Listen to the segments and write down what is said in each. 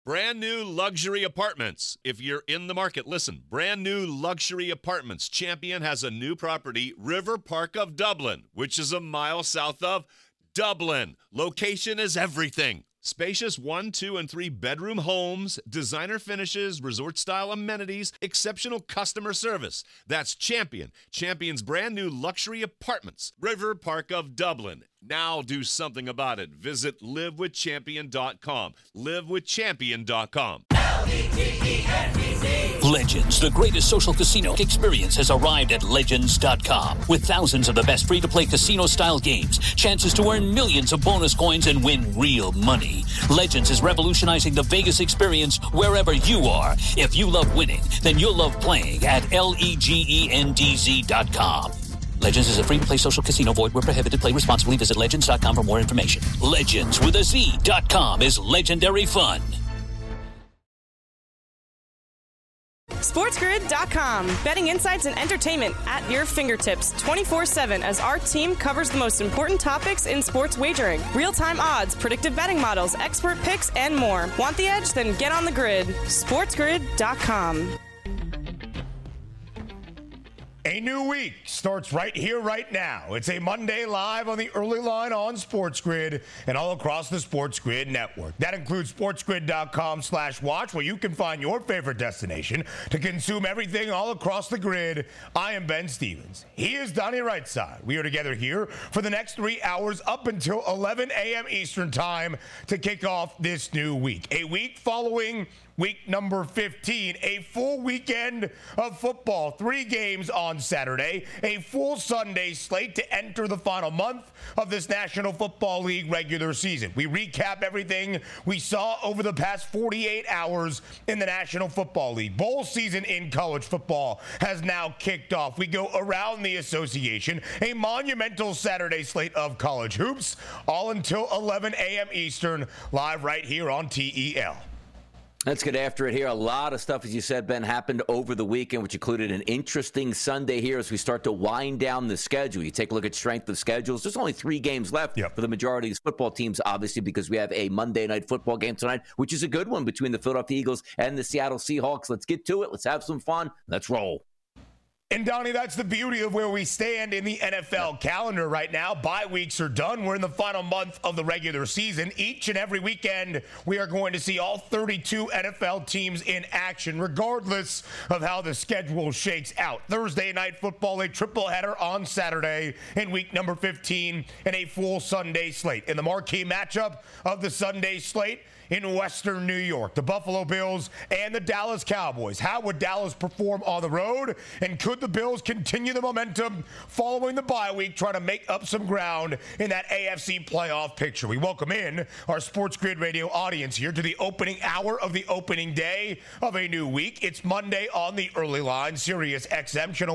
Brand new luxury apartments. If you're in the market, listen. Brand new luxury apartments. Champion has a new property, River Park of Dublin, which is a mile south of Dublin. Location is everything. Spacious 1, 2, and 3 bedroom homes, designer finishes, resort-style amenities, exceptional customer service. That's Champion. Champion's brand new luxury apartments. River Park of Dublin. Now do something about it. Visit livewithchampion.com. Livewithchampion.com. Legends, the greatest social casino experience, has arrived at Legends.com. With thousands of the best free-to-play casino-style games, chances to earn millions of bonus coins and win real money. Legends is revolutionizing the Vegas experience wherever you are. If you love winning, then you'll love playing at LEGENDZ.com. Legends is a free-to-play social casino. Void where prohibited. Play responsibly. Visit Legends.com for more information. Legends with a Z.com is legendary fun. SportsGrid.com. Betting insights and entertainment at your fingertips 24/7 as our team covers the most important topics in sports wagering. Real-time odds, predictive betting models, expert picks, and more. Want the edge? Then get on the grid. SportsGrid.com. A new week starts right here, right now. It's a Monday live on the early line on Sports Grid and all across the Sports Grid network. That includes sportsgrid.com/watch, where you can find your favorite destination to consume everything all across the grid. I am Ben Stevens. He is Donnie Rightside. We are together here for the next 3 hours up until 11 a.m. Eastern time to kick off this new week. A week following week number 15, a full weekend of football, 3 games on Saturday, a full Sunday slate to enter the final month of this National Football League regular season. We recap everything we saw over the past 48 hours in the National Football League. Bowl season in college football has now kicked off. We go around the association, a monumental Saturday slate of college hoops, all until 11 a.m. Eastern, live right here on TEL. Let's get after it here. A lot of stuff, as you said, Ben, happened over the weekend, which included an interesting Sunday here as we start to wind down the schedule. You take a look at strength of schedules. There's only 3 games left for the majority of these football teams, obviously, because we have a Monday night football game tonight, which is a good one between the Philadelphia Eagles and the Seattle Seahawks. Let's get to it. Let's have some fun. Let's roll. And, Donnie, that's the beauty of where we stand in the NFL calendar right now. Bye weeks are done. We're in the final month of the regular season. Each and every weekend, we are going to see all 32 NFL teams in action, regardless of how the schedule shakes out. Thursday night football, a triple header on Saturday in week number 15, and a full Sunday slate. In the marquee matchup of the Sunday slate, in Western New York, the Buffalo Bills and the Dallas Cowboys. How would Dallas perform on the road? And could the Bills continue the momentum following the bye week, trying to make up some ground in that AFC playoff picture? We welcome in our Sports Grid Radio audience here to the opening hour of the opening day of a new week. It's Monday on the early line, Sirius XM, channel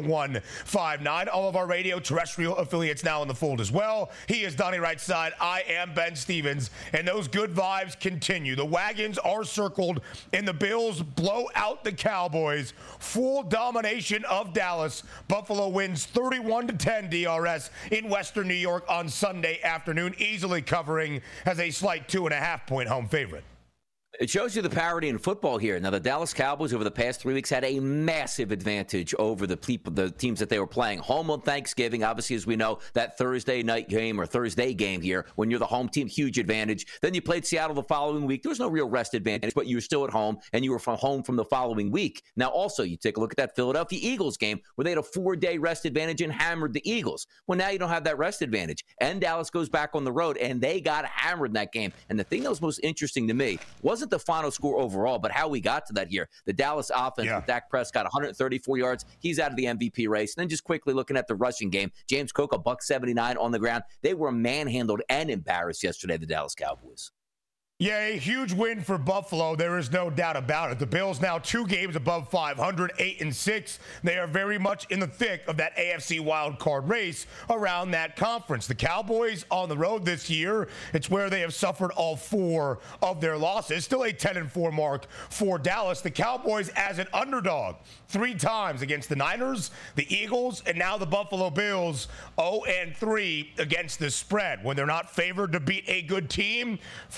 159. All of our radio terrestrial affiliates now in the fold as well. He is Donnie Rightside. I am Ben Stevens. And those good vibes continue. The wagons are circled, and the Bills blow out the Cowboys. Full domination of Dallas. Buffalo wins 31-10 DRS in Western New York on Sunday afternoon, easily covering as a slight 2.5-point home favorite. It shows you the parity in football here. Now, the Dallas Cowboys over the past 3 weeks had a massive advantage over the teams that they were playing. Home on Thanksgiving, obviously, as we know, that Thursday night game or Thursday game here, when you're the home team, huge advantage. Then you played Seattle the following week. There was no real rest advantage, but you were still at home, and you were from home from the following week. Now, also, you take a look at that Philadelphia Eagles game where they had a 4-day rest advantage and hammered the Eagles. Well, now you don't have that rest advantage. And Dallas goes back on the road, and they got hammered in that game. And the thing that was most interesting to me wasn't the final score overall, but how we got to that here. The Dallas offense with Dak Prescott, 134 yards. He's out of the MVP race. And then just quickly looking at the rushing game, James Cook, $179 on the ground. They were manhandled and embarrassed yesterday, the Dallas Cowboys. Yeah, a huge win for Buffalo. There is no doubt about it. The Bills now 2 games above 500, 8-6. They are very much in the thick of that AFC wild card race around that conference. The Cowboys on the road this year, it's where they have suffered all 4 of their losses. Still a 10-4 mark for Dallas. The Cowboys as an underdog 3 times against the Niners, the Eagles, and now the Buffalo Bills 0-3 against the spread. When they're not favored to beat a good team, frankly, the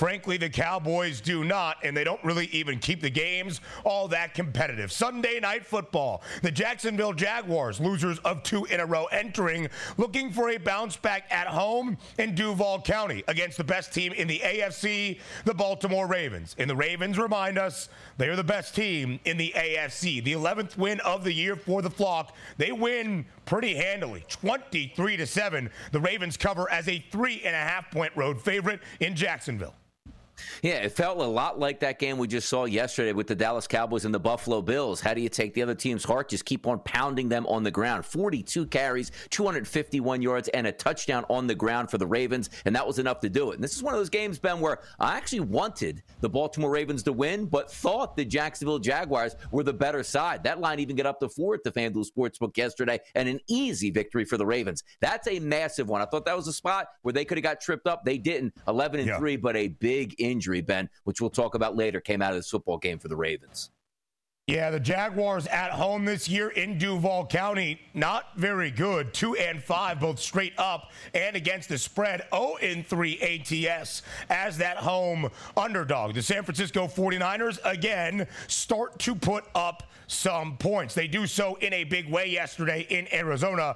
the Cowboys do not, and they don't really even keep the games all that competitive. Sunday Night Football. The Jacksonville Jaguars, losers of 2 in a row, entering, looking for a bounce back at home in Duval County against the best team in the AFC, the Baltimore Ravens. And the Ravens remind us they are the best team in the AFC. The 11th win of the year for the Flock. They win pretty handily, 23-7. The Ravens cover as a 3.5-point road favorite in Jacksonville. Yeah, it felt a lot like that game we just saw yesterday with the Dallas Cowboys and the Buffalo Bills. How do you take the other team's heart? Just keep on pounding them on the ground. 42 carries, 251 yards, and a touchdown on the ground for the Ravens, and that was enough to do it. And this is one of those games, Ben, where I actually wanted the Baltimore Ravens to win, but thought the Jacksonville Jaguars were the better side. That line even got up to 4 at the FanDuel Sportsbook yesterday, and an easy victory for the Ravens. That's a massive one. I thought that was a spot where they could have got tripped up. They didn't. 11-3, but a big injury, Ben, which we'll talk about later, came out of this football game for the Ravens. Yeah, the Jaguars at home this year in Duval County, not very good. 2-5, both straight up and against the spread. 0-3 ATS as that home underdog. The San Francisco 49ers, again, start to put up some points. They do so in a big way yesterday in Arizona,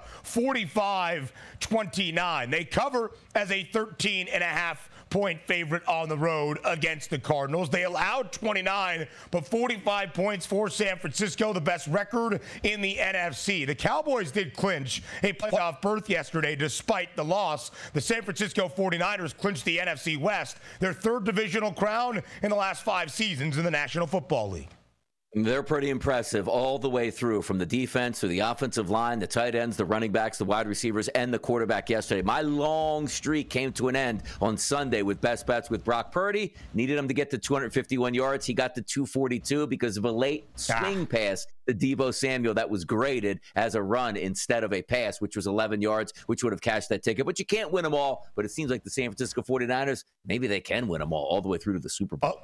45-29. They cover as a 13.5-point favorite on the road against the Cardinals. They allowed 29, but 45 points for San Francisco, the best record in the NFC. The Cowboys did clinch a playoff berth yesterday despite the loss. The San Francisco 49ers clinched the NFC West, their 3rd divisional crown in the last 5 seasons in the National Football League. They're pretty impressive all the way through, from the defense to the offensive line, the tight ends, the running backs, the wide receivers, and the quarterback yesterday. My long streak came to an end on Sunday with best bets with Brock Purdy. Needed him to get to 251 yards. He got to 242 because of a late swing pass to Deebo Samuel that was graded as a run instead of a pass, which was 11 yards, which would have cashed that ticket. But you can't win them all. But it seems like the San Francisco 49ers, maybe they can win them all the way through to the Super Bowl.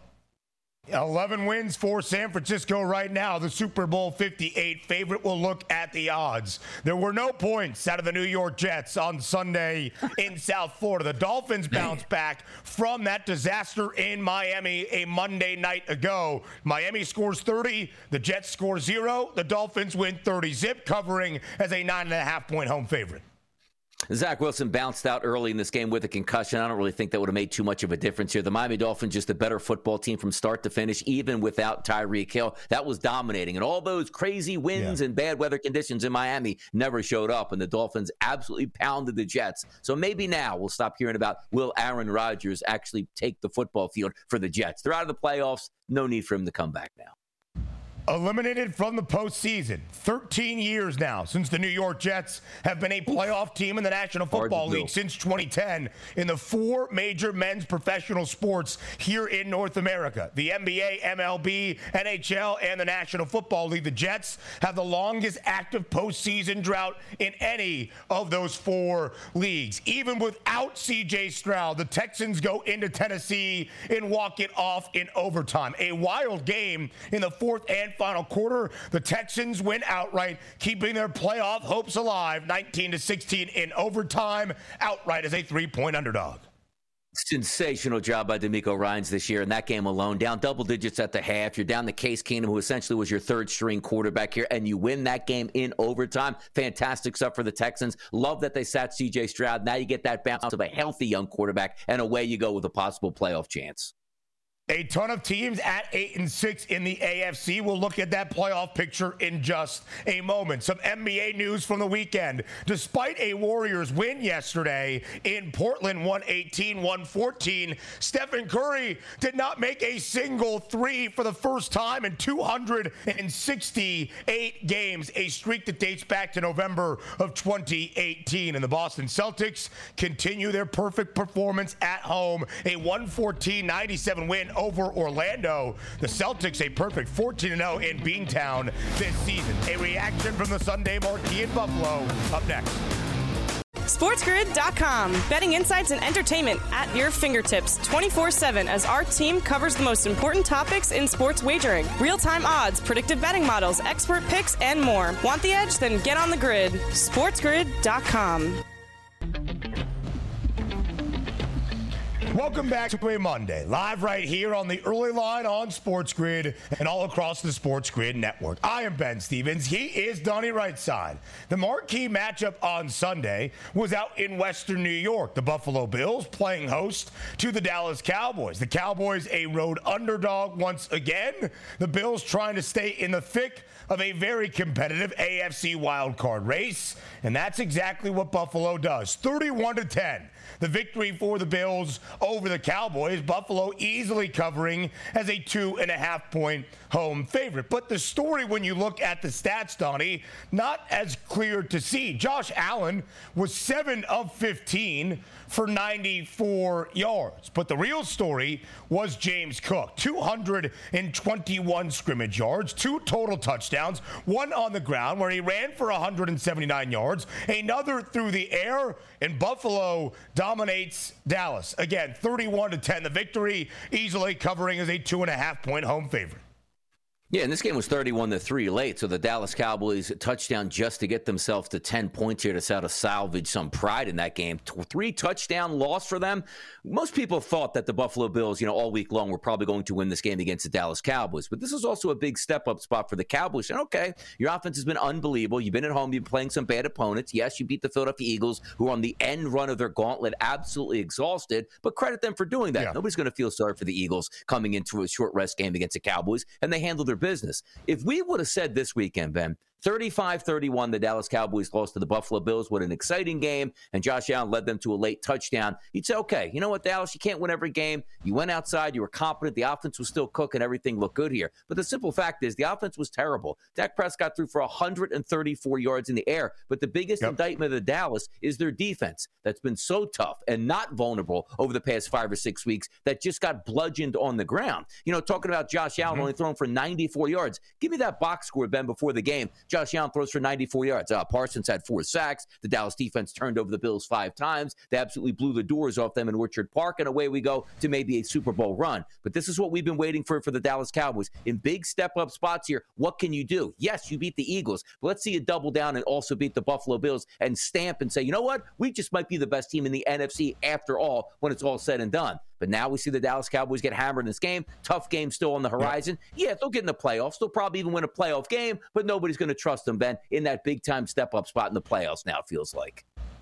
11 wins for San Francisco right now. The Super Bowl 58 favorite. Will look at the odds. There were no points out of the New York Jets on Sunday in South Florida. The Dolphins bounced back from that disaster in Miami a Monday night ago. Miami scores 30. The Jets score 0. The Dolphins win 30-zip, covering as a 9.5-point home favorite. Zach Wilson bounced out early in this game with a concussion. I don't really think that would have made too much of a difference here. The Miami Dolphins, just a better football team from start to finish, even without Tyreek Hill. That was dominating. And all those crazy winds and bad weather conditions in Miami never showed up. And the Dolphins absolutely pounded the Jets. So maybe now we'll stop hearing about, will Aaron Rodgers actually take the football field for the Jets? They're out of the playoffs. No need for him to come back now. Eliminated from the postseason. 13 years now since the New York Jets have been a playoff team in the National Football League since 2010 in the 4 major men's professional sports here in North America. The NBA, MLB, NHL, and the National Football League. The Jets have the longest active postseason drought in any of those 4 leagues. Even without C.J. Stroud, the Texans go into Tennessee and walk it off in overtime. A wild game in the 4th and final quarter. The Texans win outright, keeping their playoff hopes alive, 19-16 in overtime, outright as a 3-point underdog. Sensational job by DeMeco Ryans this year in that game alone. Down double digits at the half. You're down to Case Keenum, who essentially was your 3rd-string quarterback here, and you win that game in overtime. Fantastic stuff for the Texans. Love that they sat C.J. Stroud. Now you get that bounce of a healthy young quarterback, and away you go with a possible playoff chance. A ton of teams at 8-6 in the AFC. We'll look at that playoff picture in just a moment. Some NBA news from the weekend. Despite a Warriors win yesterday in Portland, 118-114, Stephen Curry did not make a single 3 for the first time in 268 games, a streak that dates back to November of 2018. And the Boston Celtics continue their perfect performance at home, a 114-97 win over Orlando. The Celtics a perfect 14-0 in Beantown this season. A reaction from the Sunday Marquee in Buffalo. Up next. SportsGrid.com. Betting insights and entertainment at your fingertips 24/7 as our team covers the most important topics in sports wagering. Real-time odds, predictive betting models, expert picks, and more. Want the edge? Then get on the grid. SportsGrid.com. Welcome back to a Monday, live right here on the Early Line on Sports Grid and all across the Sports Grid network. I am Ben Stevens. He is Donnie Rightside. The marquee matchup on Sunday was out in Western New York. The Buffalo Bills playing host to the Dallas Cowboys. The Cowboys a road underdog once again. The Bills trying to stay in the thick of a very competitive AFC wildcard race, and that's exactly what Buffalo does. 31-10. The victory for the Bills over the Cowboys. Buffalo easily covering as a 2.5-point home favorite. But the story, when you look at the stats, Donnie, not as clear to see. Josh Allen was 7 of 15 for 94 yards. But the real story was James Cook. 221 scrimmage yards, 2 total touchdowns, 1 on the ground where he ran for 179 yards, another through the air, and Buffalo dominates Dallas. Again, 31-10, the victory, easily covering as a 2.5-point home favorite. Yeah, and this game was 31-3 late, so the Dallas Cowboys touchdown just to get themselves to 10 points here to sort of salvage some pride in that game. 3 touchdown loss for them. Most people thought that the Buffalo Bills, all week long were probably going to win this game against the Dallas Cowboys. But this is also a big step-up spot for the Cowboys. And okay, your offense has been unbelievable. You've been at home. You've been playing some bad opponents. Yes, you beat the Philadelphia Eagles, who are on the end run of their gauntlet, absolutely exhausted. But credit them for doing that. Yeah. Nobody's going to feel sorry for the Eagles coming into a short rest game against the Cowboys, and they handled their business. If we would have said this weekend, Ben, 35-31, the Dallas Cowboys lost to the Buffalo Bills. What an exciting game. And Josh Allen led them to a late touchdown. You'd say, okay, you know what, Dallas, you can't win every game. You went outside. You were competent. The offense was still cooking. Everything looked good here. But the simple fact is the offense was terrible. Dak Prescott threw for 134 yards in the air. But the biggest indictment of Dallas is their defense that's been so tough and not vulnerable over the past 5 or 6 weeks that just got bludgeoned on the ground. Talking about Josh Allen only throwing for 94 yards. Give me that box score, Ben, before the game. Josh Allen throws for 94 yards. Parsons had 4 sacks. The Dallas defense turned over the Bills 5 times. They absolutely blew the doors off them in Orchard Park, and away we go to maybe a Super Bowl run. But this is what we've been waiting for the Dallas Cowboys. In big step-up spots here, what can you do? Yes, you beat the Eagles, but let's see you double down and also beat the Buffalo Bills and stamp and say, you know what? We just might be the best team in the NFC after all when it's all said and done. But now we see the Dallas Cowboys get hammered in this game. Tough game still on the horizon. Yeah, they'll get in the playoffs. They'll probably even win a playoff game, but nobody's going to trust them, Ben, in that big-time step-up spot in the playoffs now, it feels like.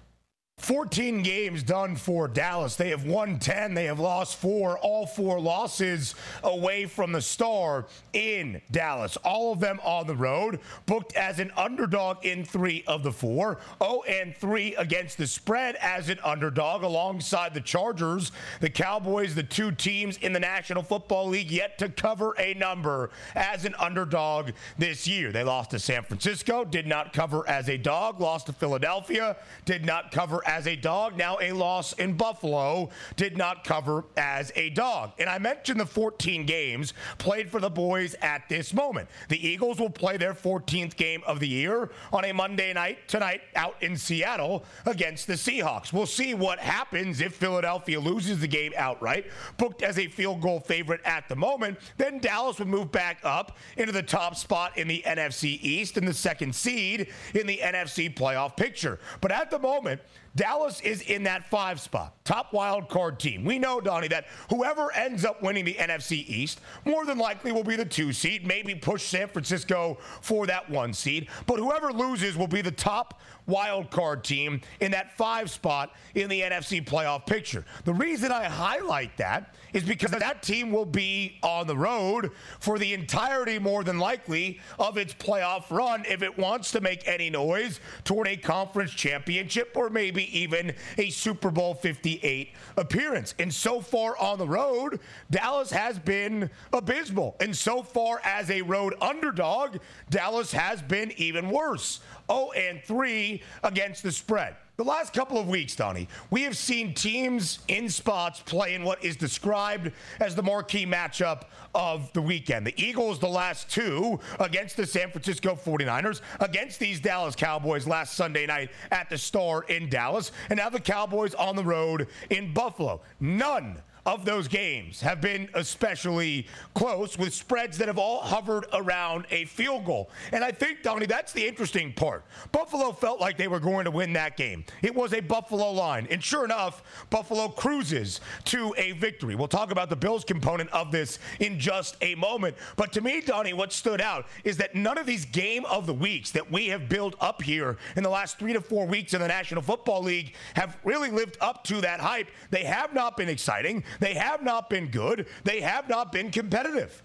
14 games done for Dallas. They have won 10. They have lost 4. All 4 losses away from the Star in Dallas. All of them on the road. Booked as an underdog in 3 of the 4. 0-3 against the spread as an underdog alongside the Chargers. The Cowboys, the 2 teams in the National Football League yet to cover a number as an underdog this year. They lost to San Francisco, did not cover as a dog. Lost to Philadelphia, did not cover as a dog. Now a loss in Buffalo, did not cover as a dog. And I mentioned the 14 games played for the boys at this moment. The Eagles will play their 14th game of the year on a Monday night tonight out in Seattle against the Seahawks. We'll see what happens if Philadelphia loses the game outright. Booked as a field goal favorite at the moment, then Dallas would move back up into the top spot in the NFC East and the 2nd seed in the NFC playoff picture. But at the moment, Dallas is in that 5 spot, top wild card team. We know, Donnie, that whoever ends up winning the NFC East more than likely will be the 2 seed, maybe push San Francisco for that 1 seed. But whoever loses will be the top wild card team in that 5 spot in the NFC playoff picture. The reason I highlight that is because that team will be on the road for the entirety, more than likely, of its playoff run if it wants to make any noise toward a conference championship or maybe even a Super Bowl 58 appearance. And so far on the road, Dallas has been abysmal. And so far as a road underdog, Dallas has been even worse. 0-3 against the spread. The last couple of weeks, Donnie, we have seen teams in spots play in what is described as the marquee matchup of the weekend. The Eagles, the last 2 against the San Francisco 49ers, against these Dallas Cowboys last Sunday night at the Star in Dallas, and now the Cowboys on the road in Buffalo. None of those games have been especially close, with spreads that have all hovered around a field goal. And I think, Donnie, that's the interesting part. Buffalo felt like they were going to win that game. It was a Buffalo line. And sure enough, Buffalo cruises to a victory. We'll talk about the Bills component of this in just a moment. But to me, Donnie, what stood out is that none of these game of the weeks that we have built up here in the last 3 to 4 weeks in the National Football League have really lived up to that hype. They have not been exciting. They have not been good. They have not been competitive.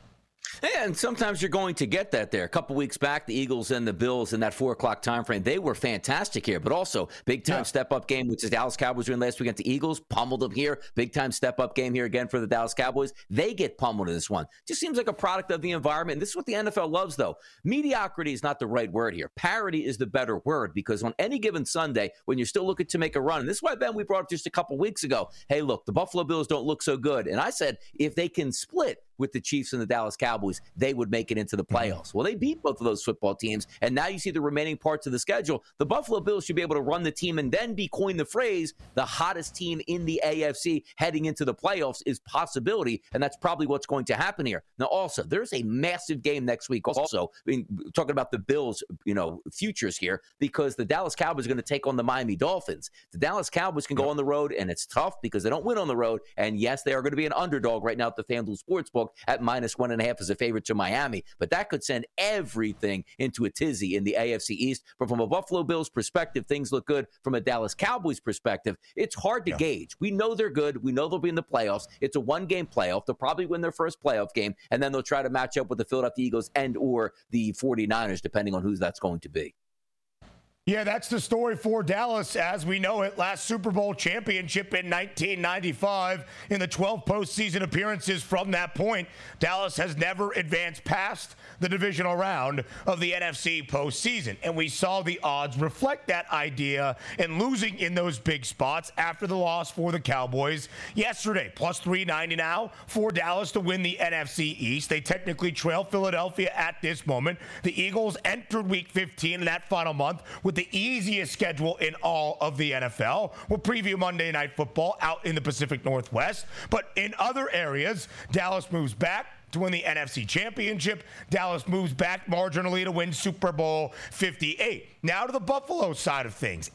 And sometimes you're going to get that there. A couple weeks back, the Eagles and the Bills in that 4 o'clock time frame, they were fantastic here, but also big-time step-up game, which the Dallas Cowboys were in last week against the Eagles, pummeled them here. Big-time step-up game here again for the Dallas Cowboys. They get pummeled in this one. Just seems like a product of the environment. And this is what the NFL loves, though. Mediocrity is not the right word here. Parity is the better word, because on any given Sunday, when you're still looking to make a run, and this is why, Ben, we brought up just a couple weeks ago, hey, look, the Buffalo Bills don't look so good. And I said, if they can split with the Chiefs and the Dallas Cowboys, they would make it into the playoffs. Well, they beat both of those football teams, and now you see the remaining parts of the schedule. The Buffalo Bills should be able to run the team and then be coined the phrase, the hottest team in the AFC heading into the playoffs is possibility, and that's probably what's going to happen here. Now, also, there's a massive game next week. Also, talking about the Bills, futures here, because the Dallas Cowboys are going to take on the Miami Dolphins. The Dallas Cowboys can go on the road, and it's tough because they don't win on the road, and yes, they are going to be an underdog right now at the FanDuel Sportsbook at -1.5 as a favorite to Miami, but that could send everything into a tizzy in the AFC East. But from a Buffalo Bills perspective, things look good. From a Dallas Cowboys perspective, it's hard to gauge. We know they're good. We know they'll be in the playoffs. It's a one-game playoff. They'll probably win their first playoff game, and then they'll try to match up with the Philadelphia Eagles and or the 49ers, depending on who that's going to be. Yeah, that's the story for Dallas as we know it. Last Super Bowl championship in 1995. In the 12 postseason appearances from that point, Dallas has never advanced past the divisional round of the NFC postseason. And we saw the odds reflect that idea and losing in those big spots after the loss for the Cowboys yesterday. Plus 390 now for Dallas to win the NFC East. They technically trail Philadelphia at this moment. The Eagles entered Week 15 in that final month with the easiest schedule in all of the NFL. We'll preview Monday Night Football out in the Pacific Northwest. But in other areas, Dallas moves back to win the NFC Championship. Dallas moves back marginally to win Super Bowl 58. Now to the Buffalo side of things.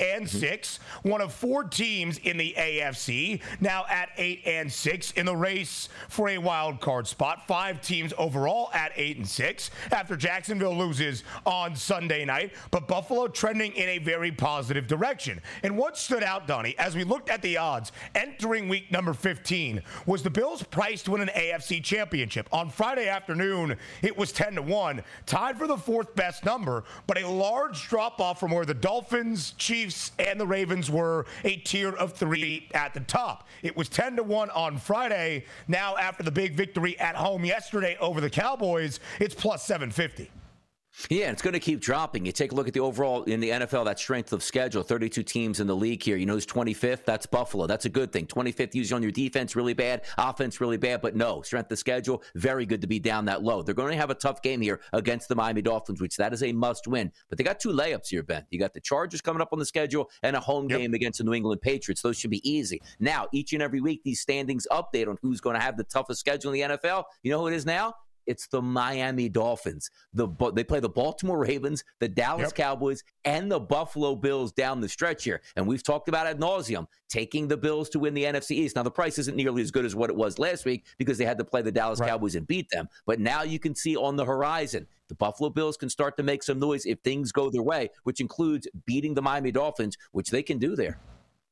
8-6, one of 4 teams in the AFC, now at 8-6 in the race for a wild card spot. 5 teams overall at 8-6 after Jacksonville loses on Sunday night, but Buffalo trending in a very positive direction. And what stood out, Donnie, as we looked at the odds entering week number 15, was the Bills priced to win an AFC championship. On Friday afternoon, it was 10-1, tied for the 4th best number, but a large drop-off from where the Dolphins, Chiefs, and the Ravens were, a tier of 3 at the top. It was 10-1 on Friday. Now, after the big victory at home yesterday over the Cowboys, it's plus 750. Yeah, it's going to keep dropping. You take a look at the overall in the NFL, that strength of schedule, 32 teams in the league here. You know who's 25th? That's Buffalo. That's a good thing. 25th usually on your defense, really bad. Offense, really bad. But no, strength of schedule, very good to be down that low. They're going to have a tough game here against the Miami Dolphins, which that is a must win. But they got 2 layups here, Ben. You got the Chargers coming up on the schedule and a home game against the New England Patriots. Those should be easy. Now, each and every week, these standings update on who's going to have the toughest schedule in the NFL. You know who it is now? It's the Miami Dolphins. They play the Baltimore Ravens, the Dallas Cowboys, and the Buffalo Bills down the stretch here. And we've talked about ad nauseum, taking the Bills to win the NFC East. Now, the price isn't nearly as good as what it was last week because they had to play the Dallas Cowboys and beat them. But now you can see on the horizon, the Buffalo Bills can start to make some noise if things go their way, which includes beating the Miami Dolphins, which they can do there.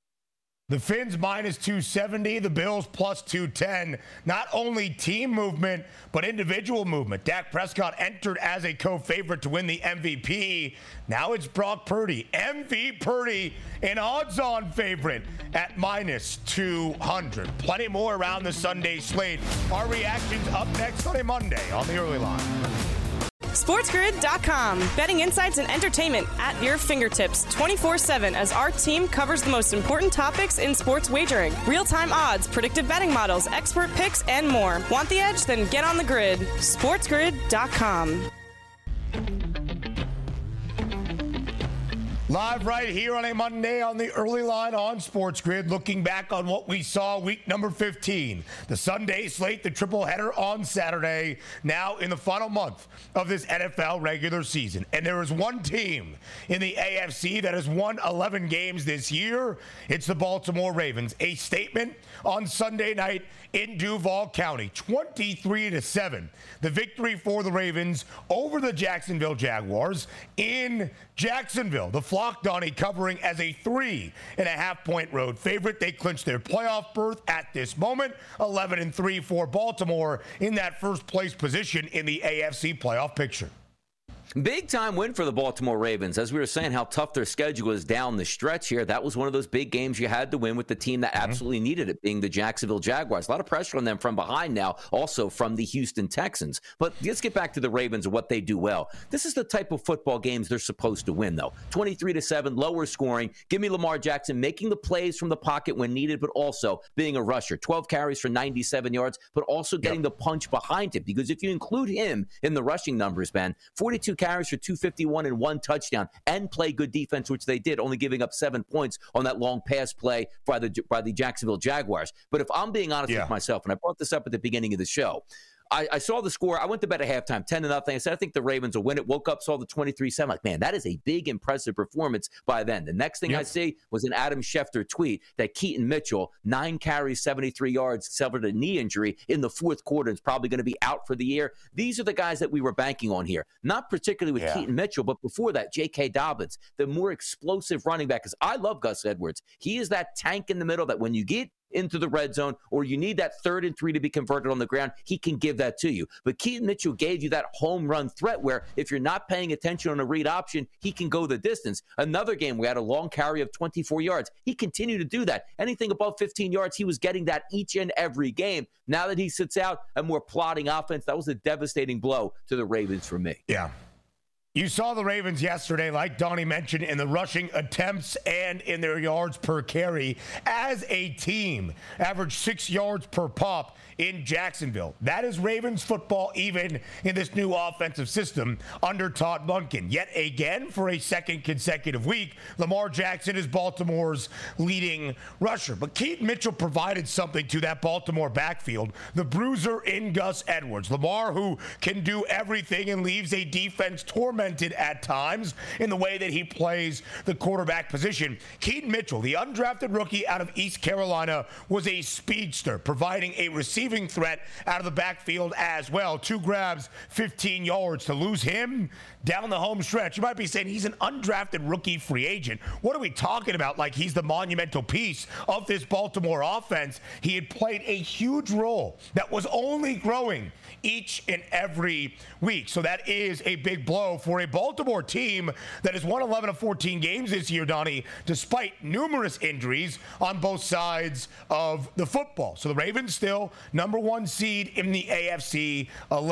The Fins minus 270, the Bills plus 210. Not only team movement, but individual movement. Dak Prescott entered as a co-favorite to win the MVP. Now it's Brock Purdy. MV Purdy, an odds-on favorite at minus 200. Plenty more around the Sunday slate. Our reactions up next on a Monday on the Early Line. SportsGrid.com. Betting insights and entertainment at your fingertips 24/7 as our team covers the most important topics in sports wagering. Real-time odds, predictive betting models, expert picks, and more. Want the edge? Then get on the grid. SportsGrid.com. Live right here on a Monday on the Early Line on Sports Grid, looking back on what we saw week number 15. The Sunday slate, the triple header on Saturday, now in the final month of this NFL regular season. And there is one team in the AFC that has won 11 games this year. It's the Baltimore Ravens. A statement on Sunday night in Duval County, 23-7. The victory for the Ravens over the Jacksonville Jaguars in Jacksonville. The Flock, Donnie, covering as a 3.5-point road favorite. They clinched their playoff berth at this moment, 11-3 for Baltimore in that first place position in the AFC playoff picture. Big time win for the Baltimore Ravens. As we were saying, how tough their schedule is down the stretch here. That was one of those big games you had to win with the team that absolutely needed it, being the Jacksonville Jaguars. A lot of pressure on them from behind now, also from the Houston Texans. But let's get back to the Ravens and what they do well. This is the type of football games they're supposed to win, though. 23-7, lower scoring. Give me Lamar Jackson making the plays from the pocket when needed, but also being a rusher. 12 carries for 97 yards, but also getting the punch behind him. Because if you include him in the rushing numbers, Ben, 42 carries for 251 and 1 touchdown, and play good defense, which they did, only giving up 7 points on that long pass play by the Jacksonville Jaguars. But if I'm being honest with myself, and I brought this up at the beginning of the show, I saw the score. I went to bed at halftime, 10-0. I said, I think the Ravens will win it. Woke up, saw the 23-7. Like, man, that is a big, impressive performance by then. The next thing I see was an Adam Schefter tweet that Keaton Mitchell, 9 carries, 73 yards, suffered a knee injury in the fourth quarter. It's probably going to be out for the year. These are the guys that we were banking on here. Not particularly with Keaton Mitchell, but before that, J.K. Dobbins, the more explosive running back. Because I love Gus Edwards. He is that tank in the middle that when you get into the red zone, or you need that 3rd and 3 to be converted on the ground, he can give that to you. But Keaton Mitchell gave you that home run threat where if you're not paying attention on a read option, he can go the distance. Another game, we had a long carry of 24 yards. He continued to do that. Anything above 15 yards, he was getting that each and every game. Now that he sits out, a more plodding offense, that was a devastating blow to the Ravens for me. Yeah. You saw the Ravens yesterday, like Donnie mentioned, in the rushing attempts and in their yards per carry as a team. Average 6 yards per pop in Jacksonville. That is Ravens football even in this new offensive system under Todd Monken. Yet again, for a second consecutive week, Lamar Jackson is Baltimore's leading rusher. But Keaton Mitchell provided something to that Baltimore backfield. The bruiser in Gus Edwards. Lamar, who can do everything and leaves a defense tormented at times in the way that he plays the quarterback position. Keaton Mitchell, the undrafted rookie out of East Carolina, was a speedster, providing a receiving threat out of the backfield as well. 2 grabs, 15 yards. To lose him down the home stretch, you might be saying he's an undrafted rookie free agent. What are we talking about? Like he's the monumental piece of this Baltimore offense. He had played a huge role that was only growing each and every week. So that is a big blow for a Baltimore team that has won 11 of 14 games this year, Donnie, despite numerous injuries on both sides of the football. So the Ravens still number 1 seed in the AFC,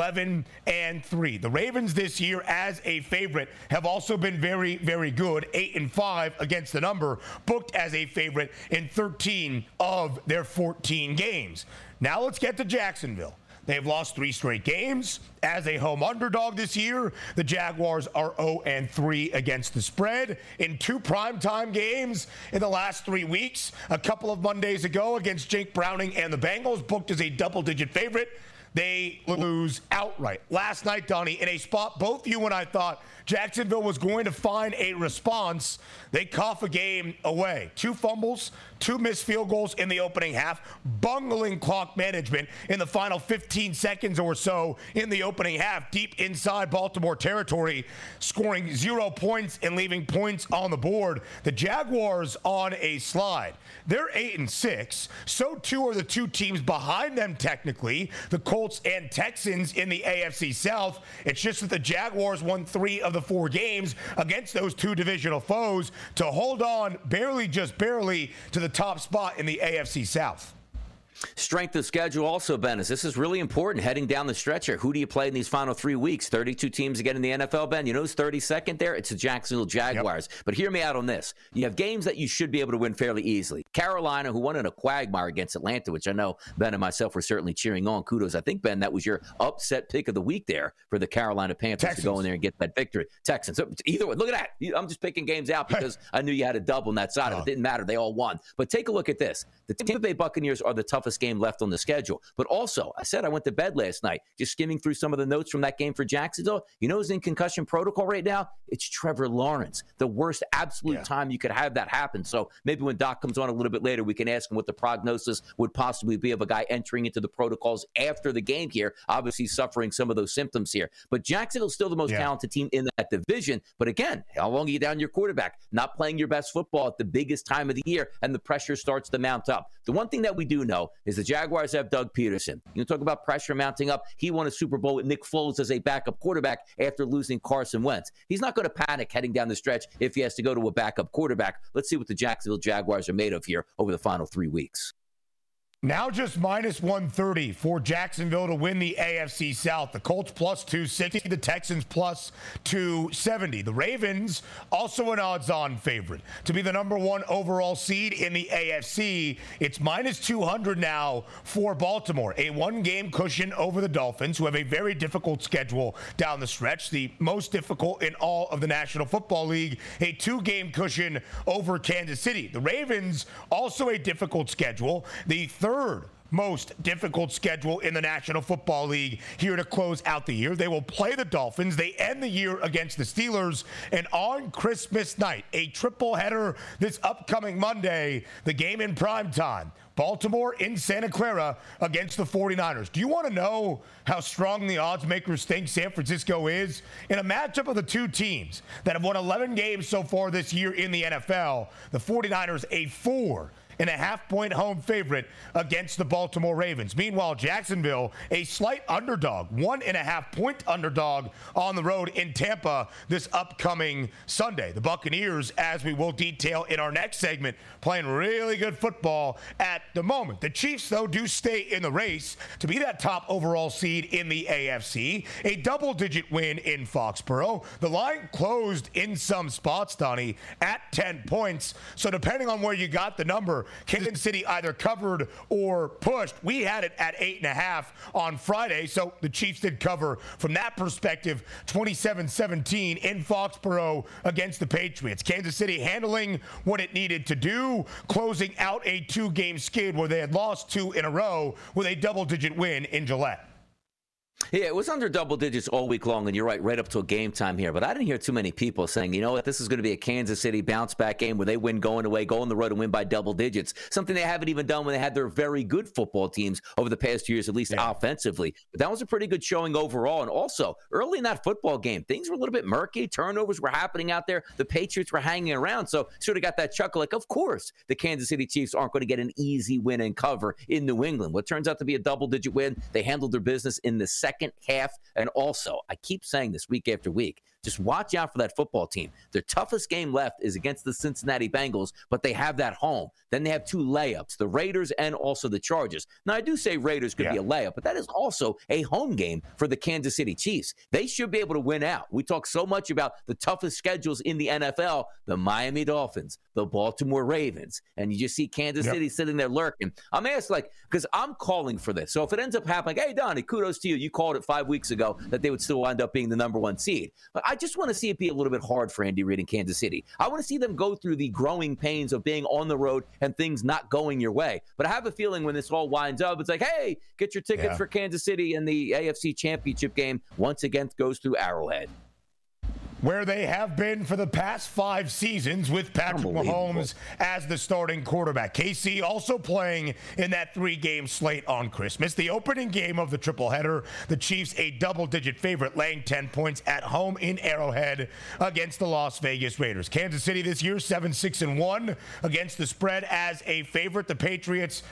11-3. The Ravens this year as a favorite have also been very, very good, 8-5 against the number, booked as a favorite in 13 of their 14 games. Now let's get to Jacksonville. They've lost 3 straight games. As a home underdog this year, the Jaguars are 0-3 against the spread in 2 primetime games in the last 3 weeks. A couple of Mondays ago against Jake Browning and the Bengals, booked as a double-digit favorite. They lose outright. Last night, Donnie, in a spot both you and I thought Jacksonville was going to find a response, they cough a game away. 2 fumbles, 2 missed field goals in the opening half, bungling clock management in the final 15 seconds or so in the opening half, deep inside Baltimore territory, scoring 0 points and leaving points on the board. The Jaguars on a slide. They're 8-6. So too are the 2 teams behind them technically, the Colts and Texans in the AFC South. It's just that the Jaguars won 3 of the 4 games against those 2 divisional foes to hold on barely, just barely, to the top spot in the AFC South. Strength of schedule also, Ben, this is really important heading down the stretch here. Who do you play in these final 3 weeks? 32 teams again in the NFL, Ben. You know who's 32nd there? It's the Jacksonville Jaguars. Yep. But hear me out on this. You have games that you should be able to win fairly easily. Carolina, who won in a quagmire against Atlanta, which I know Ben and myself were certainly cheering on. Kudos. I think, Ben, that was your upset pick of the week there for the Carolina Panthers to go in there and get that victory. Texans. So either way, look at that. I'm just picking games out because I knew you had a double on that side of it. It didn't matter. They all won. But take a look at this. The Tampa Bay Buccaneers are the toughest game left on the schedule. But also, I said I went to bed last night just skimming through some of the notes from that game for Jacksonville. You know who's in concussion protocol right now? It's Trevor Lawrence. The worst absolute time you could have that happen. So maybe when Doc comes on a little bit later, we can ask him what the prognosis would possibly be of a guy entering into the protocols after the game here, obviously suffering some of those symptoms here. But Jacksonville's still the most talented team in that division. But again, how long are you down your quarterback? Not playing your best football at the biggest time of the year, and the pressure starts to mount up. The one thing that we do know is the Jaguars have Doug Peterson. You talk about pressure mounting up. He won a Super Bowl with Nick Foles as a backup quarterback after losing Carson Wentz. He's not going to panic heading down the stretch if he has to go to a backup quarterback. Let's see what the Jacksonville Jaguars are made of here over the final 3 weeks. Now just minus 130 for Jacksonville to win the AFC South. The Colts plus 260, the Texans plus 270. The Ravens also an odds-on favorite to be the number one overall seed in the AFC. It's minus 200 now for Baltimore, a one-game cushion over the Dolphins, who have a very difficult schedule down the stretch, the most difficult in all of the National Football League, a two-game cushion over Kansas City. The Ravens also a difficult schedule, the third most difficult schedule in the National Football League here to close out the year. They will play the Dolphins. They end the year against the Steelers. And on Christmas night, a triple header this upcoming Monday, the game in prime time. Baltimore in Santa Clara against the 49ers. Do you want to know how strong the odds makers think San Francisco is? In a matchup of the two teams that have won 11 games so far this year in the NFL, the 49ers a 4.5-point home favorite against the Baltimore Ravens. Meanwhile, Jacksonville, a slight underdog, 1.5-point underdog on the road in Tampa this upcoming Sunday. The Buccaneers, as we will detail in our next segment, playing really good football at the moment. The Chiefs, though, do stay in the race to be that top overall seed in the AFC. A double-digit win in Foxborough. The line closed in some spots, Donnie, at 10 points. So depending on where you got the number, Kansas City either covered or pushed. We had it at 8.5 on Friday, so the Chiefs did cover from that perspective, 27-17 in Foxborough against the Patriots. Kansas City handling what it needed to do, closing out a two-game skid where they had lost two in a row with a double-digit win in Gillette. Yeah, it was under double digits all week long, and you're right up till game time here. But I didn't hear too many people saying, you know what, this is going to be a Kansas City bounce-back game where they win going away, go on the road and win by double digits, something they haven't even done when they had their very good football teams over the past years, at least offensively. But that was a pretty good showing overall. And also, early in that football game, things were a little bit murky. Turnovers were happening out there. The Patriots were hanging around. So sort of got that chuckle like, of course, the Kansas City Chiefs aren't going to get an easy win and cover in New England. What turns out to be a double-digit win, they handled their business in the second half. And also, I keep saying this week after week, just watch out for that football team. Their toughest game left is against the Cincinnati Bengals, but they have that home. Then they have two layups, the Raiders and also the Chargers. Now, I do say Raiders could be a layup, but that is also a home game for the Kansas City Chiefs. They should be able to win out. We talk so much about the toughest schedules in the NFL, the Miami Dolphins, the Baltimore Ravens, and you just see Kansas City sitting there lurking. I'm asked, because I'm calling for this. So if it ends up happening, hey, Donnie, kudos to you. You called it 5 weeks ago that they would still wind up being the number one seed. But I just want to see it be a little bit hard for Andy Reid in Kansas City. I want to see them go through the growing pains of being on the road and things not going your way. But I have a feeling when this all winds up, it's like, hey, get your tickets for Kansas City, and the AFC Championship game once again goes through Arrowhead. Where they have been for the past 5 seasons with Patrick Mahomes as the starting quarterback. KC also playing in that 3-game slate on Christmas. The opening game of the triple-header, the Chiefs a double-digit favorite, laying 10 points at home in Arrowhead against the Las Vegas Raiders. Kansas City this year 7-6-1 against the spread as a favorite. The Patriots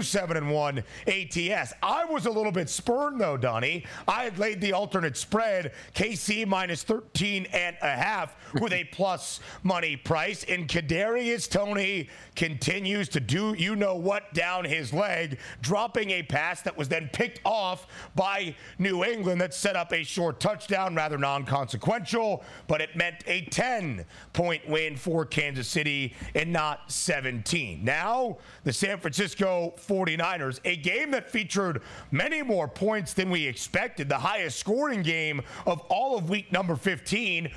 2-7-1 ATS. I was a little bit spurned though, Donnie. I had laid the alternate spread, KC minus 13.5 7.5 with a plus money price. And Kadarius Toney continues to do you-know-what down his leg, dropping a pass that was then picked off by New England that set up a short touchdown, rather non-consequential, but it meant a 10-point win for Kansas City and not 17. Now, the San Francisco 49ers, a game that featured many more points than we expected, the highest scoring game of all of week number 15,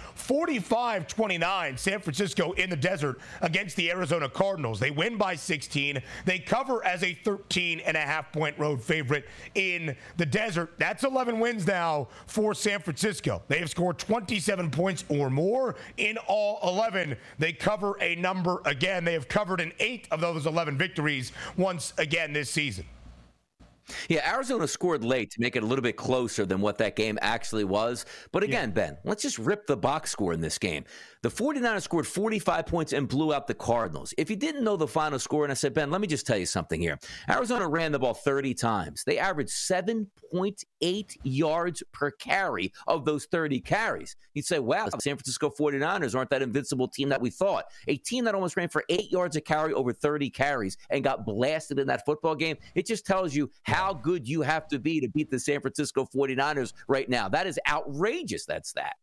45-29, San Francisco in the desert against the Arizona Cardinals. They win by 16. They cover as a 13.5-point road favorite in the desert. That's 11 wins now for San Francisco. They have scored 27 points or more in all 11. They cover a number again. They have covered in 8 of those 11 victories once again this season. Yeah, Arizona scored late to make it a little bit closer than what that game actually was. But again, Ben, let's just rip the box score in this game. The 49ers scored 45 points and blew out the Cardinals. If you didn't know the final score, and I said, Ben, let me just tell you something here. Arizona ran the ball 30 times. They averaged 7.8 yards per carry of those 30 carries. You'd say, wow, the San Francisco 49ers aren't that invincible team that we thought. A team that almost ran for 8 yards a carry over 30 carries and got blasted in that football game. It just tells you how good you have to be to beat the San Francisco 49ers right now. That is outrageous, that stat.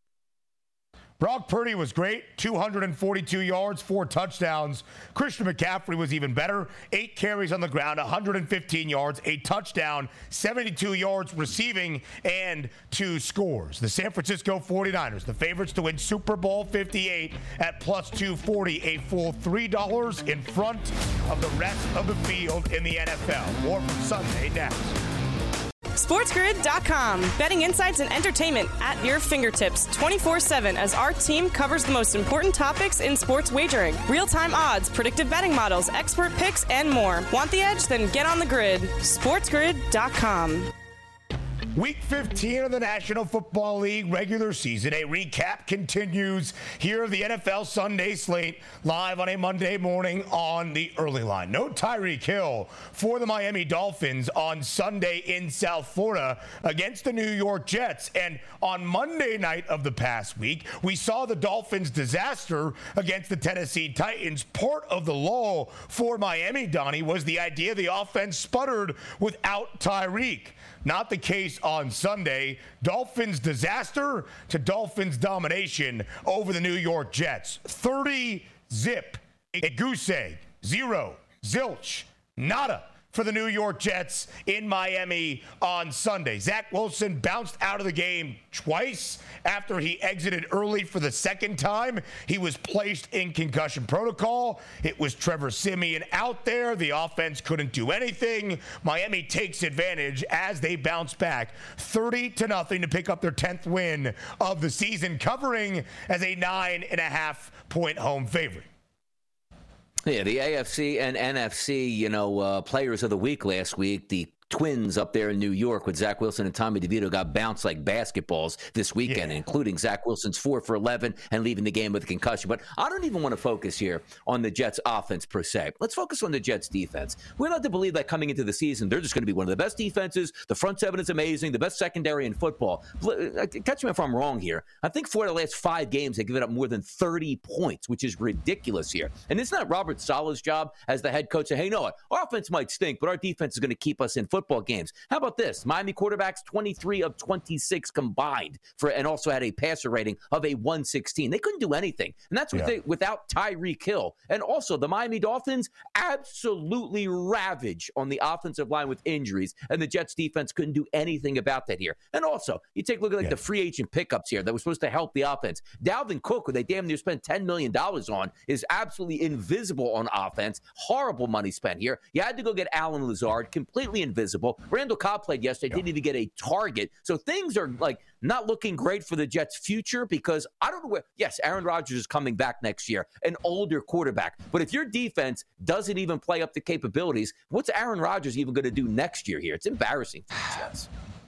Brock Purdy was great, 242 yards, 4 touchdowns. Christian McCaffrey was even better, 8 carries on the ground, 115 yards, a touchdown, 72 yards receiving, and 2 scores. The San Francisco 49ers, the favorites to win Super Bowl 58 at plus 240, a full $3 in front of the rest of the field in the NFL. More from Sunday next. SportsGrid.com. Betting insights and entertainment at your fingertips 24/7 as our team covers the most important topics in sports wagering. Real-time odds, predictive betting models, expert picks, and more. Want the edge? Then get on the grid. SportsGrid.com. Week 15 of the National Football League regular season. A recap continues here of the NFL Sunday slate, live on a Monday morning on the early line. No Tyreek Hill for the Miami Dolphins on Sunday in South Florida against the New York Jets. And on Monday night of the past week, we saw the Dolphins' disaster against the Tennessee Titans. Part of the lull for Miami, Donnie, was the idea the offense sputtered without Tyreek. Not the case on Sunday. Dolphins disaster to Dolphins domination over the New York Jets. 30-zip. A goose egg. 0. Zilch. Nada for the New York Jets in Miami on Sunday. Zach Wilson bounced out of the game twice after he exited early for the second time. He was placed in concussion protocol. It was Trevor Siemian out there. The offense couldn't do anything. Miami takes advantage as they bounce back 30-0 to pick up their 10th win of the season, covering as a 9.5-point home favorite. Yeah, the AFC and NFC, players of the week last week, the Twins up there in New York with Zach Wilson and Tommy DeVito got bounced like basketballs this weekend, including Zach Wilson's 4 for 11 and leaving the game with a concussion. But I don't even want to focus here on the Jets offense per se. Let's focus on the Jets defense. We're not to believe that coming into the season, they're just going to be one of the best defenses. The front seven is amazing, the best secondary in football. Catch me if I'm wrong here. I think 4 of the last 5 games, they've given up more than 30 points, which is ridiculous here. And it's not Robert Saleh's job as the head coach to say, hey, you know what? Our offense might stink, but our defense is going to keep us in football games. How about this? Miami quarterbacks 23 of 26 combined and also had a passer rating of a 116. They couldn't do anything. And that's without Tyreek Hill. And also the Miami Dolphins absolutely ravaged on the offensive line with injuries. And the Jets defense couldn't do anything about that here. And also, you take a look at the free agent pickups here that was supposed to help the offense. Dalvin Cook, who they damn near spent $10 million on, is absolutely invisible on offense. Horrible money spent here. You had to go get Alan Lazard, completely invisible. Randall Cobb played yesterday, didn't even get a target. So things are not looking great for the Jets' future because I don't know where. Yes, Aaron Rodgers is coming back next year, an older quarterback. But if your defense doesn't even play up to capabilities, what's Aaron Rodgers even going to do next year here? It's embarrassing for the Jets.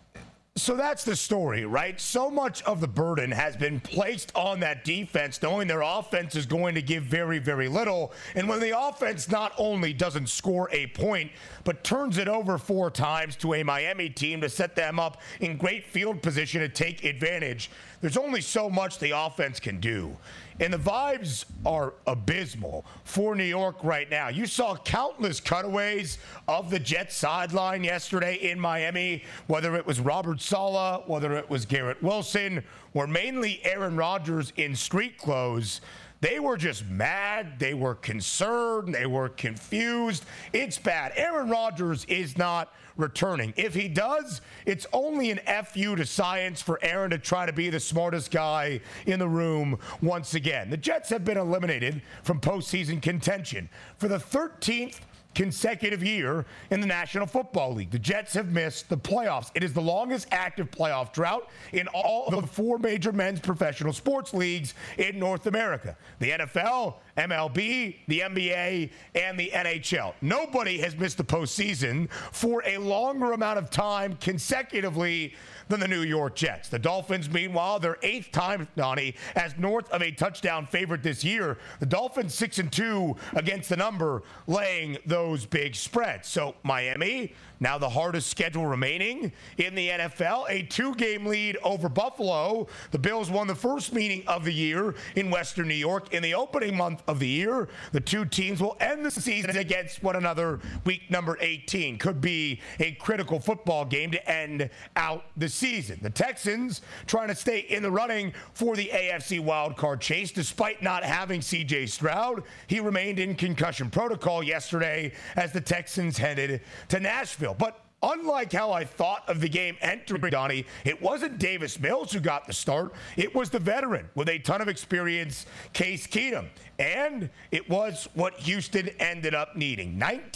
So that's the story, right? So much of the burden has been placed on that defense, knowing their offense is going to give very, very little. And when the offense not only doesn't score a point, but turns it over 4 times to a Miami team to set them up in great field position to take advantage, there's only so much the offense can do. And the vibes are abysmal for New York right now. You saw countless cutaways of the Jets sideline yesterday in Miami, whether it was Robert Saleh, whether it was Garrett Wilson, or mainly Aaron Rodgers in street clothes. They were just mad. They were concerned. They were confused. It's bad. Aaron Rodgers is not returning. If he does, it's only an FU to science for Aaron to try to be the smartest guy in the room once again. The Jets have been eliminated from postseason contention for the 13th consecutive year in the National Football League. The Jets have missed the playoffs. It is the longest active playoff drought in all of the 4 major men's professional sports leagues in North America: the NFL, MLB, the NBA, and the NHL. Nobody has missed the postseason for a longer amount of time consecutively than the New York Jets. The Dolphins, meanwhile, their 8th time, Donnie, as north of a touchdown favorite this year. The Dolphins 6-2 against the number, laying those big spreads. So Miami, now the hardest schedule remaining in the NFL, a 2-game lead over Buffalo. The Bills won the first meeting of the year in Western New York in the opening month of the year. The 2 teams will end the season against one another week number 18. Could be a critical football game to end out the season. The Texans trying to stay in the running for the AFC wildcard chase despite not having C.J. Stroud. He remained in concussion protocol yesterday as the Texans headed to Nashville. But unlike how I thought of the game entering, Donnie, it wasn't Davis Mills who got the start. It was the veteran with a ton of experience, Case Keenum. And it was what Houston ended up needing.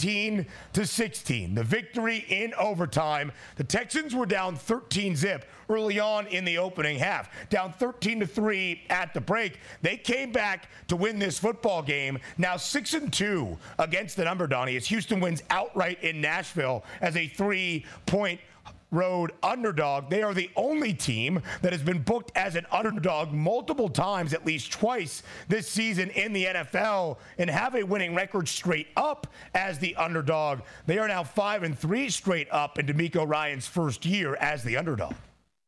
19-16. The victory in overtime. The Texans were down 13-zip early on in the opening half. Down 13-3 at the break. They came back to win this football game. Now 6-2 against the number, Donnie, as Houston wins outright in Nashville as a 3-point road underdog. They are the only team that has been booked as an underdog multiple times, at least twice this season in the NFL, and have a winning record straight up as the underdog. They are now 5-3 straight up in DeMeco Ryans' first year as the underdog.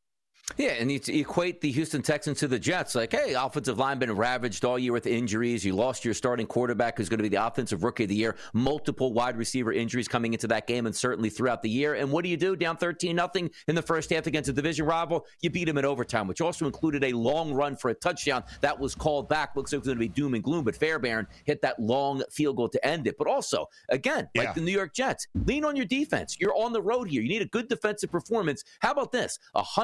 Yeah, and you equate the Houston Texans to the Jets. Like, hey, offensive line been ravaged all year with injuries. You lost your starting quarterback who's going to be the offensive rookie of the year. Multiple wide receiver injuries coming into that game and certainly throughout the year. And what do? Down 13-0 in the first half against a division rival. You beat them in overtime, which also included a long run for a touchdown that was called back. Looks like it was going to be doom and gloom, but Fairbairn hit that long field goal to end it. But also, again, like the New York Jets, lean on your defense. You're on the road here. You need a good defensive performance. How about this?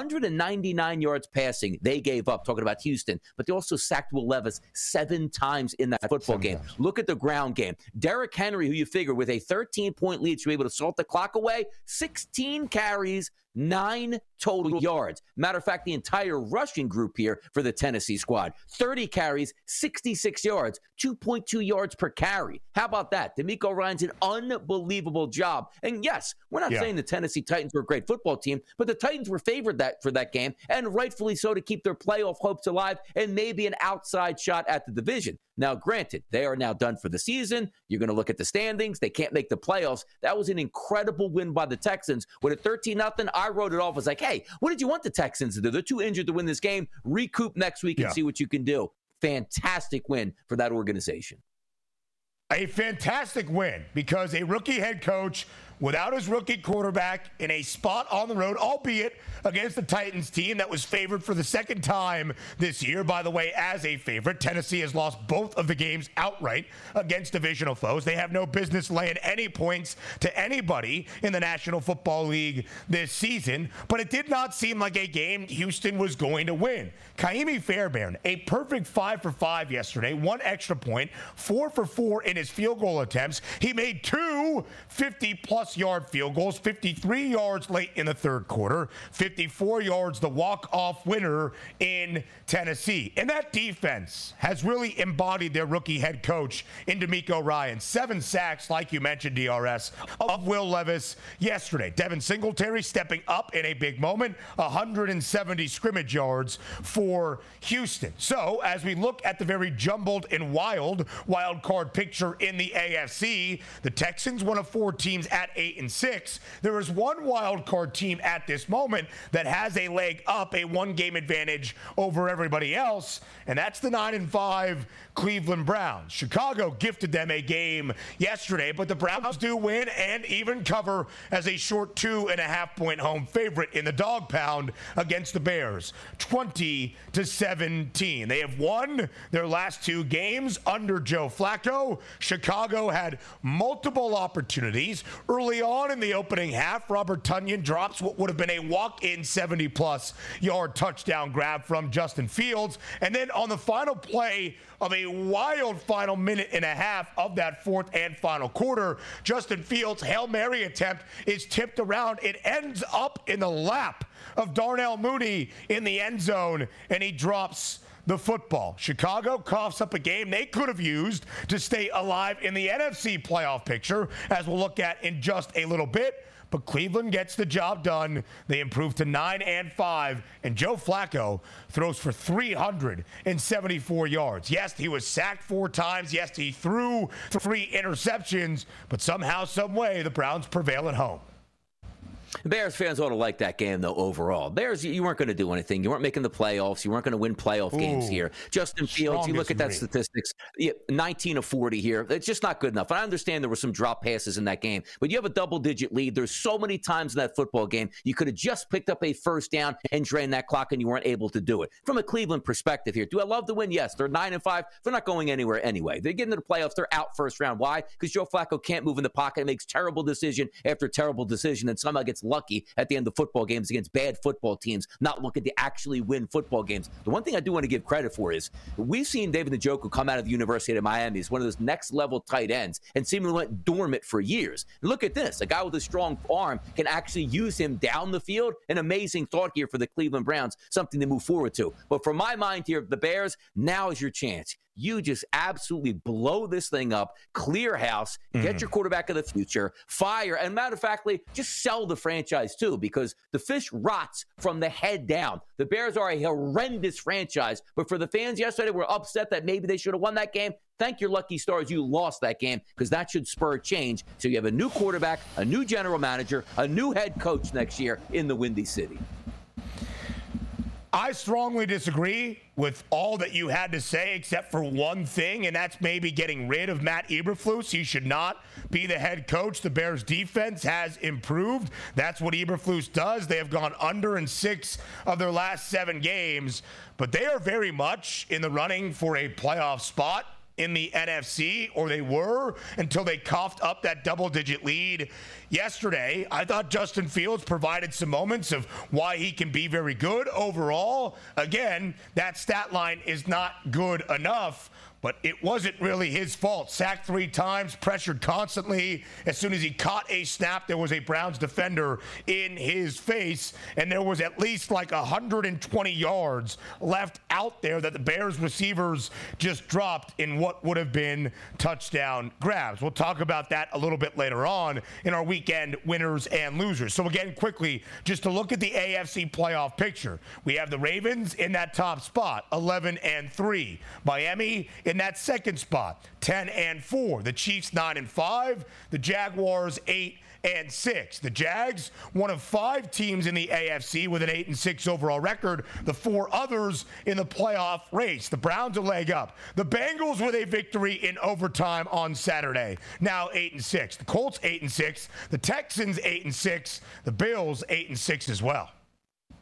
199 yards passing they gave up, talking about Houston, but they also sacked Will Levis 7 times in that football game. Look at the ground game. Derrick Henry, who you figure with a 13-point lead should be able to salt the clock away, 16 carries, 9 total yards. Matter of fact, the entire rushing group here for the Tennessee squad, 30 carries, 66 yards, 2.2 yards per carry. How about that? DeMeco Ryans an unbelievable job. And yes, we're not saying the Tennessee Titans were a great football team, but the Titans were favored for that game, and rightfully so, to keep their playoff hopes alive and maybe an outside shot at the division. Now, granted, they are now done for the season. You're going to look at the standings. They can't make the playoffs. That was an incredible win by the Texans. With a 13-0, I wrote it off as like, hey, what did you want the Texans to do? They're too injured to win this game. Recoup next week and see what you can do. Fantastic win for that organization. A fantastic win because a rookie head coach without his rookie quarterback in a spot on the road, albeit against the Titans team that was favored for the second time this year. By the way, as a favorite, Tennessee has lost both of the games outright against divisional foes. They have no business laying any points to anybody in the National Football League this season, but it did not seem like a game Houston was going to win. Ka'imi Fairbairn, a perfect 5 for 5 yesterday, 1 extra point, 4 for 4 in his field goal attempts. He made 2 50-plus 50-plus yard field goals, 53 yards late in the third quarter, 54 yards the walk-off winner in Tennessee. And that defense has really embodied their rookie head coach in DeMeco Ryans. 7 sacks, like you mentioned, DRS, of Will Levis yesterday. Devin Singletary stepping up in a big moment, 170 scrimmage yards for Houston. So as we look at the very jumbled and wild card picture in the AFC, the Texans, one of 4 teams at 8-6. There is one wild card team at this moment that has a leg up, a 1-game advantage over everybody else, and that's the 9-5 Cleveland Browns. Chicago gifted them a game yesterday, but the Browns do win and even cover as a short 2.5-point home favorite in the dog pound against the Bears, 20-17. They have won their last 2 games under Joe Flacco. Chicago had multiple opportunities. Early on in the opening half, Robert Tonyan drops what would have been a walk-in 70-plus yard touchdown grab from Justin Fields. And then on the final play of a wild final minute and a half of that fourth and final quarter, Justin Fields' Hail Mary attempt is tipped around. It ends up in the lap of Darnell Mooney in the end zone, and he drops the football. Chicago coughs up a game they could have used to stay alive in the NFC playoff picture, as we'll look at in just a little bit. But Cleveland gets the job done. They improve to 9-5, and Joe Flacco throws for 374 yards. Yes, he was sacked 4 times. Yes, he threw 3 interceptions, but somehow, some way, the Browns prevail at home. Bears fans ought to like that game, though, overall. Bears, you weren't going to do anything. You weren't making the playoffs. You weren't going to win playoff games here. Justin Fields, you look at that statistics, 19 of 40 here. It's just not good enough. And I understand there were some drop passes in that game, but you have a double-digit lead. There's so many times in that football game you could have just picked up a first down and drained that clock, and you weren't able to do it. From a Cleveland perspective here, do I love the win? Yes. They're 9-5. They're not going anywhere anyway. They get into the playoffs. They're out first round. Why? Because Joe Flacco can't move in the pocket, makes terrible decision after terrible decision, and somehow gets lucky at the end of football games against bad football teams, not looking to actually win football games. The one thing I do want to give credit for is we've seen David Njoku come out of the University of Miami as one of those next-level tight ends and seemingly went dormant for years. And look at this. A guy with a strong arm can actually use him down the field. An amazing thought here for the Cleveland Browns, something to move forward to. But for my mind here, the Bears, now is your chance. You just absolutely blow this thing up, clear house, get your quarterback of the future, fire, and matter of factly, just sell the franchise too, because the fish rots from the head down. The Bears are a horrendous franchise, but for the fans yesterday, we're upset that maybe they should have won that game. Thank your lucky stars you lost that game, because that should spur change. So you have a new quarterback, a new general manager, a new head coach next year in the Windy City. I strongly disagree with all that you had to say, except for one thing, and that's maybe getting rid of Matt Eberflus. He should not be the head coach. The Bears' defense has improved. That's what Eberflus does. They have gone under in 6 of their last 7 games, but they are very much in the running for a playoff spot in the NFC, or they were until they coughed up that double-digit lead yesterday. I thought Justin Fields provided some moments of why he can be very good overall. Again, that stat line is not good enough, but it wasn't really his fault. Sacked 3 times, pressured constantly. As soon as he caught a snap, there was a Browns defender in his face, and there was at least like 120 yards left out there that the Bears receivers just dropped in what would have been touchdown grabs. We'll talk about that a little bit later on in our weekend winners and losers. So again, quickly, just to look at the AFC playoff picture, we have the Ravens in that top spot, 11-3. Miami in that second spot, 10-4. The Chiefs 9-5. The Jaguars 8-6. The Jags, one of 5 teams in the AFC with an 8-6 overall record. The 4 others in the playoff race. The Browns a leg up. The Bengals with a victory in overtime on Saturday, now 8-6. The Colts 8-6. The Texans 8-6. The Bills 8-6 as well.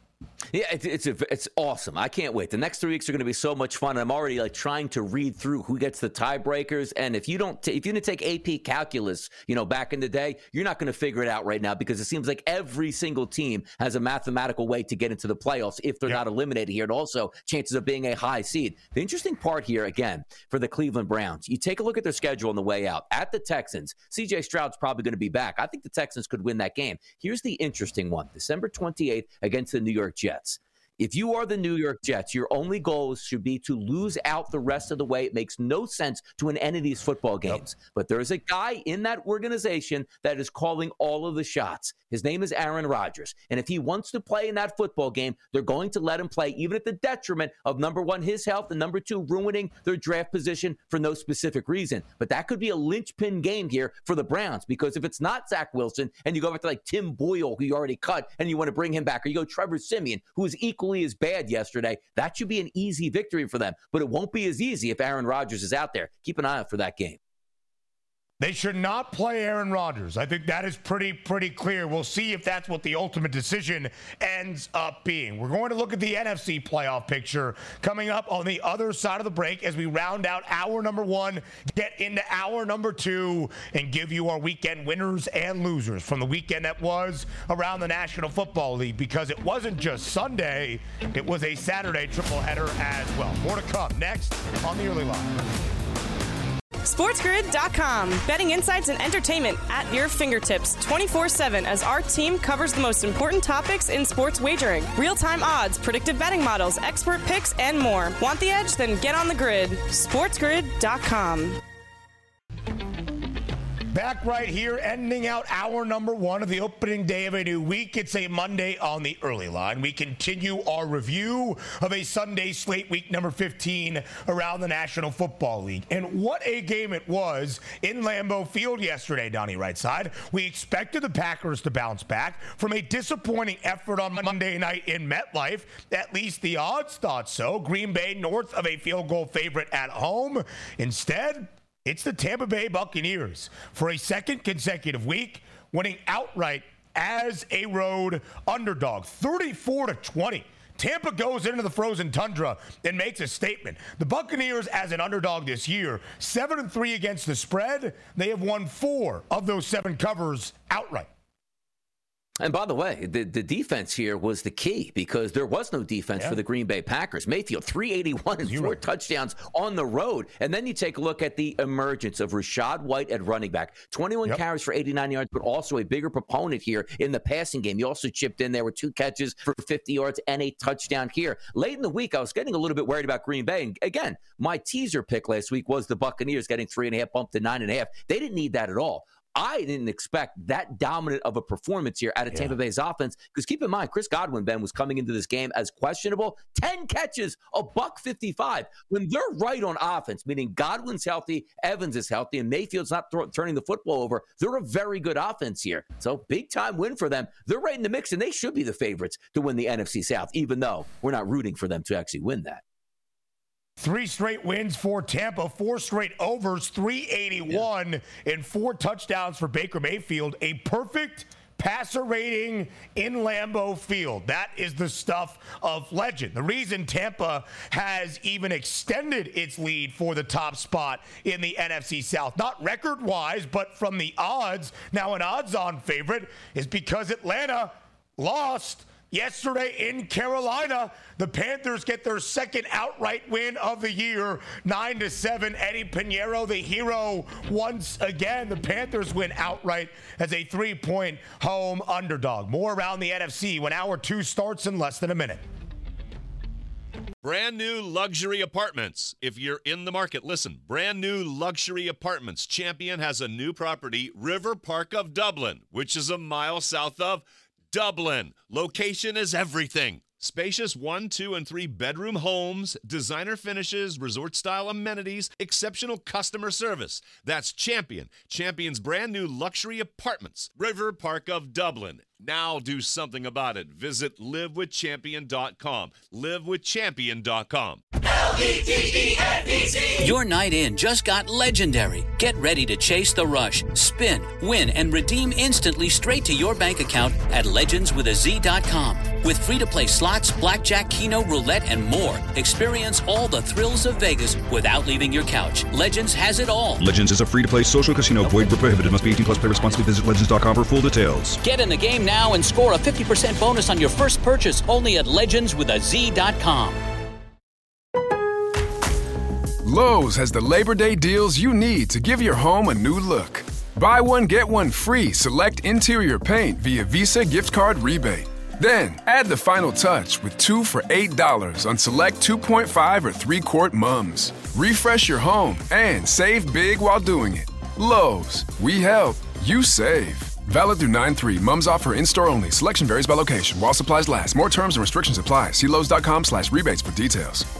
Yeah, it's awesome. I can't wait. The next 3 weeks are going to be so much fun. I'm already trying to read through who gets the tiebreakers. And if you didn't take AP calculus, back in the day, you're not going to figure it out right now because it seems like every single team has a mathematical way to get into the playoffs if they're not eliminated here, and also chances of being a high seed. The interesting part here, again, for the Cleveland Browns, you take a look at their schedule on the way out. At the Texans, C.J. Stroud's probably going to be back. I think the Texans could win that game. Here's the interesting one. December 28th against the New York Jets. If you are the New York Jets, your only goal should be to lose out the rest of the way. It makes no sense to win any of these football games. But there is a guy in that organization that is calling all of the shots. His name is Aaron Rodgers. And if he wants to play in that football game, they're going to let him play, even at the detriment of, number one, his health, and number two, ruining their draft position for no specific reason. But that could be a linchpin game here for the Browns, because if it's not Zach Wilson and you go back to Tim Boyle, who you already cut, and you want to bring him back, or you go Trevor Siemian, who was equally as bad yesterday, that should be an easy victory for them. But it won't be as easy if Aaron Rodgers is out there. Keep an eye out for that game. They should not play Aaron Rodgers. I think that is pretty clear. We'll see if that's what the ultimate decision ends up being. We're going to look at the NFC playoff picture coming up on the other side of the break as we round out hour number one, get into hour number two, and give you our weekend winners and losers from the weekend that was around the National Football League, because it wasn't just Sunday, it was a Saturday triple header as well. More to come next on the Early Line. SportsGrid.com. Betting insights and entertainment at your fingertips 24/7 as our team covers the most important topics in sports wagering. Real-time odds, predictive betting models, expert picks, and more. Want the edge? Then get on the grid. SportsGrid.com. Back right here, ending out hour number one of the opening day of a new week. It's a Monday on the Early Line. We continue our review of a Sunday slate, week number 15, around the National Football League. And what a game it was in Lambeau Field yesterday, Donnie Rightside. We expected the Packers to bounce back from a disappointing effort on Monday night in MetLife. At least the odds thought so. Green Bay north of a field goal favorite at home. Instead, it's the Tampa Bay Buccaneers for a second consecutive week, winning outright as a road underdog, 34-20. Tampa goes into the frozen tundra and makes a statement. The Buccaneers, as an underdog this year, 7-3 against the spread. They have won 4 of those 7 covers outright. And by the way, the defense here was the key, because there was no defense for the Green Bay Packers. Mayfield, 381 and 4 touchdowns on the road. And then you take a look at the emergence of Rachaad White at running back. 21 carries for 89 yards, but also a bigger proponent here in the passing game. He also chipped in there with 2 catches for 50 yards and a touchdown here. Late in the week, I was getting a little bit worried about Green Bay. And again, my teaser pick last week was the Buccaneers getting 3.5 bumped to 9.5. They didn't need that at all. I didn't expect that dominant of a performance here out of Tampa Bay's offense, because keep in mind, Chris Godwin, Ben, was coming into this game as questionable. 10 catches, $155. When they're right on offense, meaning Godwin's healthy, Evans is healthy, and Mayfield's not turning the football over, they're a very good offense here. So big-time win for them. They're right in the mix, and they should be the favorites to win the NFC South, even though we're not rooting for them to actually win that. 3 straight wins for Tampa, 4 straight overs, 381, and 4 touchdowns for Baker Mayfield. A perfect passer rating in Lambeau Field. That is the stuff of legend. The reason Tampa has even extended its lead for the top spot in the NFC South, not record-wise, but from the odds, now an odds-on favorite, is because Atlanta lost yesterday in Carolina. The Panthers get their second outright win of the year, 9-7. Eddie Pinheiro, the hero, once again. The Panthers win outright as a 3-point home underdog. More around the NFC when hour 2 starts in less than a minute. Brand new luxury apartments. If you're in the market, listen. Brand new luxury apartments. Champion has a new property, River Park of Dublin, which is a mile south of Dublin. Location is everything. Spacious 1, 2, and 3 bedroom homes, designer finishes, resort-style amenities, exceptional customer service. That's Champion. Champion's brand new luxury apartments. River Park of Dublin. Now do something about it. Visit livewithchampion.com. Livewithchampion.com. LEGENDZ. Your night in just got legendary. Get ready to chase the rush, spin, win, and redeem instantly straight to your bank account at legendswithaz.com. With free-to-play slots, blackjack, keno, roulette, and more. Experience all the thrills of Vegas without leaving your couch. Legends has it all. Legends is a free-to-play social casino. Void where prohibited. Must be 18 plus. Play responsibly. Visit legends.com for full details. Get in the game now and score a 50% bonus on your first purchase only at legendswithaz.com. Lowe's has the Labor Day deals you need to give your home a new look. Buy one, get one free select interior paint via Visa gift card rebate. Then, add the final touch with 2 for $8 on select 2.5 or 3-quart mums. Refresh your home and save big while doing it. Lowe's, we help, you save. Valid through 9/3. Mums offer in-store only. Selection varies by location. While supplies last. More terms and restrictions apply. See Lowe's.com/rebates for details.